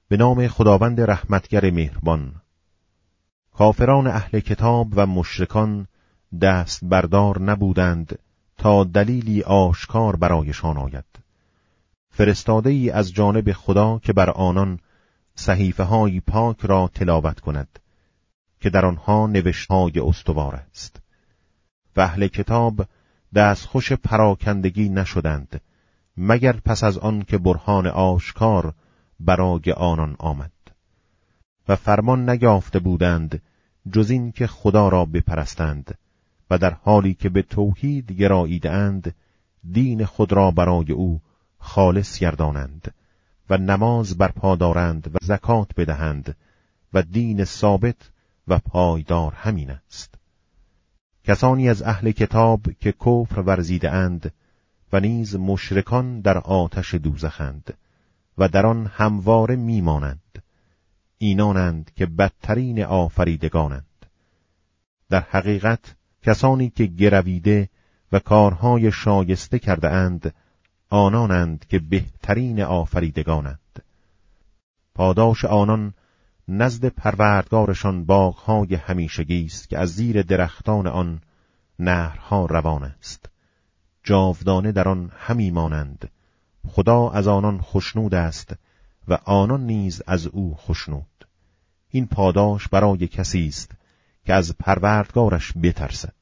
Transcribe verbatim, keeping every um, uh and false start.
به نام خداوند رحمتگر مهربان. کافران اهل کتاب و مشرکان دست بردار نبودند تا دلیلی آشکار برایشان آید. فرستاده ای از جانب خدا که بر آنان صحیفه های پاک را تلاوت کند که در آنها نوشتهای استوار است. و اهل کتاب دستخوش پراکندگی نشدند مگر پس از آن که برهان آشکار برای آنان آمد. و فرمان نیافته بودند جز این که خدا را بپرستند و در حالی که به توحید گراییدند دین خود را برای او خالص گردانند و نماز برپا دارند و زکات بدهند و دین ثابت و پایدار همین است. کسانی از اهل کتاب که کفر ورزیده اند و نیز مشرکان در آتش دوزخند و در آن همواره میمانند، اینانند که بدترین آفریدگانند. در حقیقت کسانی که گرویده و کارهای شایسته کرده اند آنانند که بهترین آفریدگانند. پاداش آنان نزد پروردگارشان باغهای همیشگی است که از زیر درختان آن نهرها روان است. جاودانه در آن همی مانند. خدا از آنان خوشنود است و آنان نیز از او خوشنود. این پاداش برای کسی است که از پروردگارش بترسد.